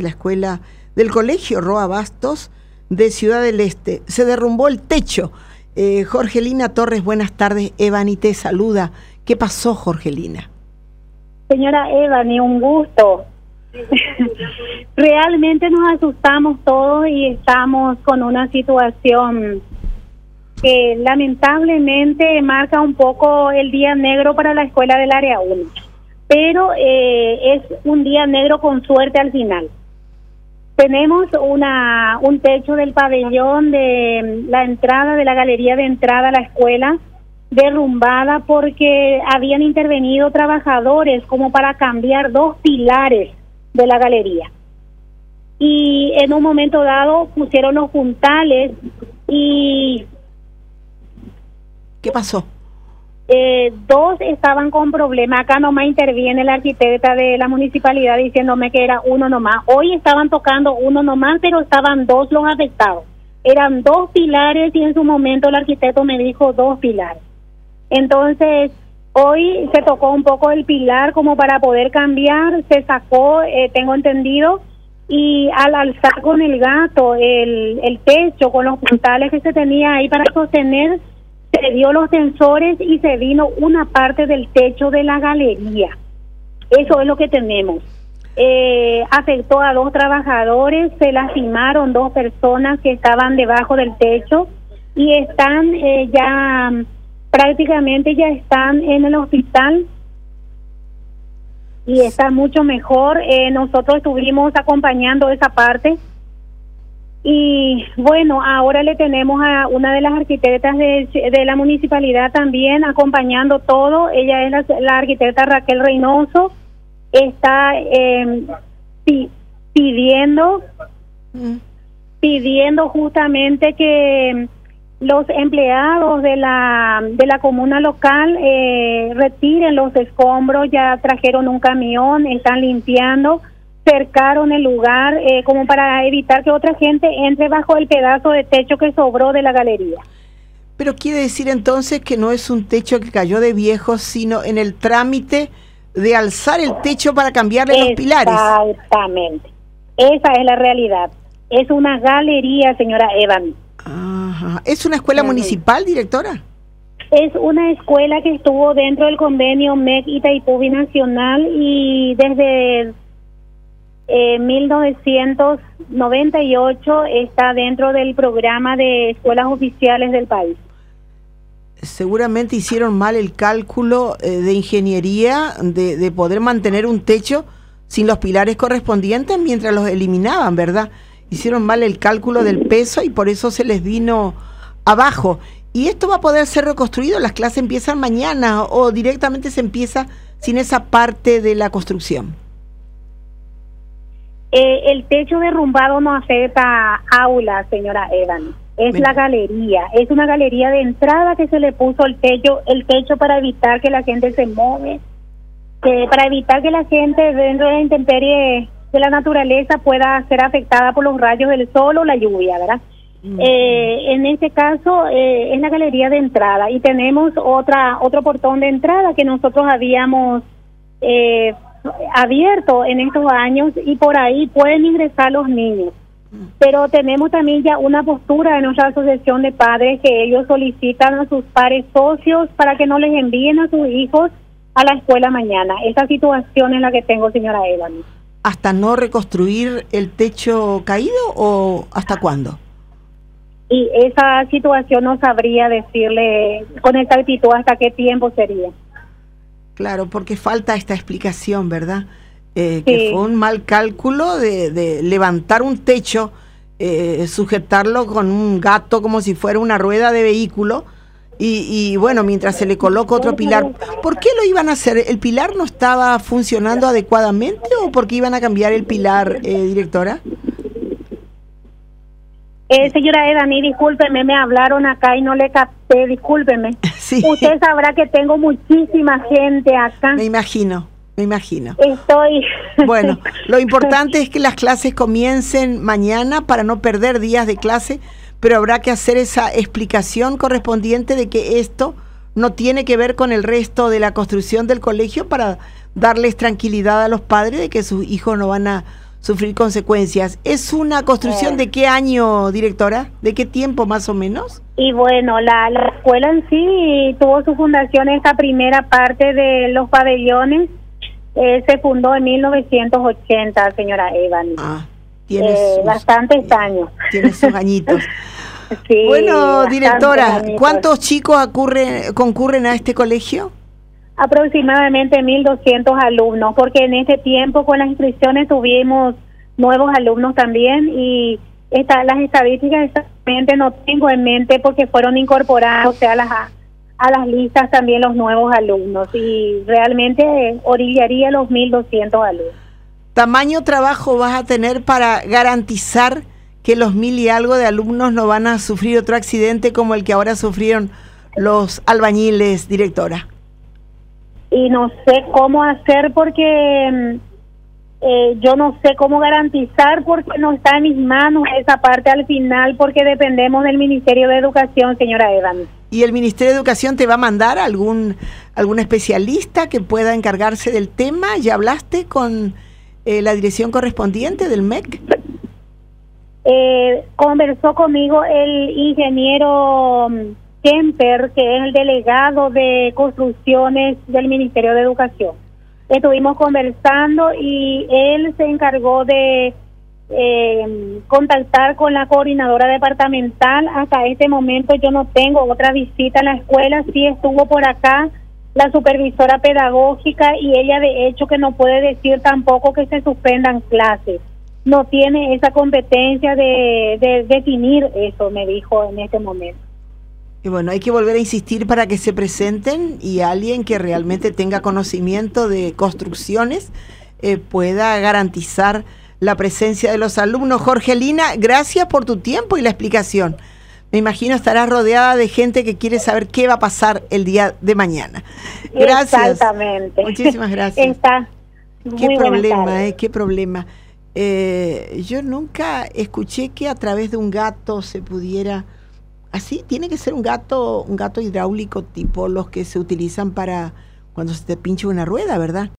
de la escuela del colegio Roa Bastos de Ciudad del Este. Se derrumbó el techo. Jorgelina Torres, buenas tardes. Evani te saluda. ¿Qué pasó, Jorgelina? Señora Evani, un gusto. Realmente nos asustamos todos y estamos con una situación que lamentablemente marca un poco el día negro para la escuela del área 1. Pero es un día negro con suerte al final. Tenemos un techo del pabellón de la entrada, de la galería de entrada a la escuela, derrumbada porque habían intervenido trabajadores como para cambiar 2 pilares de la galería. Y en un momento dado pusieron los puntales y... ¿Qué pasó? 2 estaban con problemas. Acá nomás interviene la arquitecta de la municipalidad diciéndome que era uno nomás. Hoy estaban tocando uno nomás, pero estaban 2 los afectados. Eran 2 pilares y en su momento el arquitecto me dijo 2 pilares. Entonces, hoy se tocó un poco el pilar como para poder cambiar, se sacó, tengo entendido, y al alzar con el gato el techo con los puntales que se tenía ahí para sostener, se dio los tensores y se vino una parte del techo de la galería. Eso es lo que tenemos. Afectó a 2 trabajadores, se lastimaron 2 personas que estaban debajo del techo y están prácticamente ya están en el hospital y están mucho mejor. Nosotros estuvimos acompañando esa parte. Y bueno, ahora le tenemos a una de las arquitectas de la municipalidad también acompañando todo. Ella es la arquitecta Raquel Reynoso. Está pidiendo justamente que los empleados de la comuna local retiren los escombros. Ya trajeron un camión, están limpiando. Cercaron el lugar como para evitar que otra gente entre bajo el pedazo de techo que sobró de la galería. Pero quiere decir entonces que no es un techo que cayó de viejo, sino en el trámite de alzar el techo para cambiarle los pilares. Exactamente. Esa es la realidad. Es una galería, señora Evan. Ajá. ¿Es una escuela municipal, directora? Es una escuela que estuvo dentro del convenio MEC Itaipú Binacional y desde 1998 está dentro del programa de escuelas oficiales del país. Seguramente hicieron mal el cálculo de ingeniería de poder mantener un techo sin los pilares correspondientes mientras los eliminaban, ¿verdad? Hicieron mal el cálculo del peso y por eso se les vino abajo. ¿Y esto va a poder ser reconstruido? ¿Las clases empiezan mañana o directamente se empieza sin esa parte de la construcción? El techo derrumbado no afecta aulas, señora Evan. Es la galería. Es una galería de entrada que se le puso el techo para evitar que la gente se mueve, para evitar que la gente dentro de la intemperie de la naturaleza pueda ser afectada por los rayos del sol o la lluvia, ¿verdad? En este caso es la galería de entrada y tenemos otro portón de entrada que nosotros habíamos abierto en estos años y por ahí pueden ingresar los niños. Pero tenemos también ya una postura de nuestra asociación de padres que ellos solicitan a sus pares socios para que no les envíen a sus hijos a la escuela mañana. Esa situación es la que tengo, señora Evan. ¿Hasta no reconstruir el techo caído o hasta cuándo? Y esa situación no sabría decirle con exactitud hasta qué tiempo sería. Claro, porque falta esta explicación, ¿verdad? Que fue un mal cálculo de levantar un techo, sujetarlo con un gato como si fuera una rueda de vehículo y bueno, mientras se le coloca otro pilar. ¿Por qué lo iban a hacer? ¿El pilar no estaba funcionando adecuadamente o por qué iban a cambiar el pilar, directora? Señora Edani, discúlpeme, me hablaron acá y no le capté, discúlpeme. Sí. Usted sabrá que tengo muchísima gente acá. Me imagino. Estoy... Bueno, lo importante es que las clases comiencen mañana para no perder días de clase, pero habrá que hacer esa explicación correspondiente de que esto no tiene que ver con el resto de la construcción del colegio para darles tranquilidad a los padres de que sus hijos no van a sufrir consecuencias. ¿Es una construcción de qué año, directora? ¿De qué tiempo más o menos? Y bueno, la escuela en sí tuvo su fundación, esta primera parte de los pabellones, se fundó en 1980, señora Evan. Tiene bastantes años. Tiene sus añitos. Sí, bueno, directora, ¿cuántos chicos concurren a este colegio? Aproximadamente 1.200 alumnos, porque en este tiempo con las inscripciones tuvimos nuevos alumnos también, y las estadísticas exactamente no tengo en mente porque fueron incorporados a las listas también los nuevos alumnos, y realmente orillaría los 1.200 alumnos. ¿Tamaño trabajo vas a tener para garantizar que los 1.000 y algo de alumnos no van a sufrir otro accidente como el que ahora sufrieron los albañiles, directora? Y no sé cómo hacer porque yo no sé cómo garantizar, porque no está en mis manos esa parte al final, porque dependemos del Ministerio de Educación, señora Evans. ¿Y el Ministerio de Educación te va a mandar algún especialista que pueda encargarse del tema? ¿Ya hablaste con la dirección correspondiente del MEC? Conversó conmigo el ingeniero Kemper, que es el delegado de construcciones del Ministerio de Educación. Estuvimos conversando y él se encargó de contactar con la coordinadora departamental. Hasta este momento yo no tengo otra visita a la escuela. Sí estuvo por acá la supervisora pedagógica, y ella de hecho que no puede decir tampoco que se suspendan clases. No tiene esa competencia de definir eso, me dijo en este momento. Y bueno, hay que volver a insistir para que se presenten y alguien que realmente tenga conocimiento de construcciones pueda garantizar la presencia de los alumnos. Jorgelina, gracias por tu tiempo y la explicación. Me imagino estarás rodeada de gente que quiere saber qué va a pasar el día de mañana. Gracias. Exactamente. Muchísimas gracias. Está. Qué problema, qué problema. Yo nunca escuché que a través de un gato se pudiera... Así, tiene que ser un gato hidráulico tipo los que se utilizan para cuando se te pincha una rueda, ¿verdad?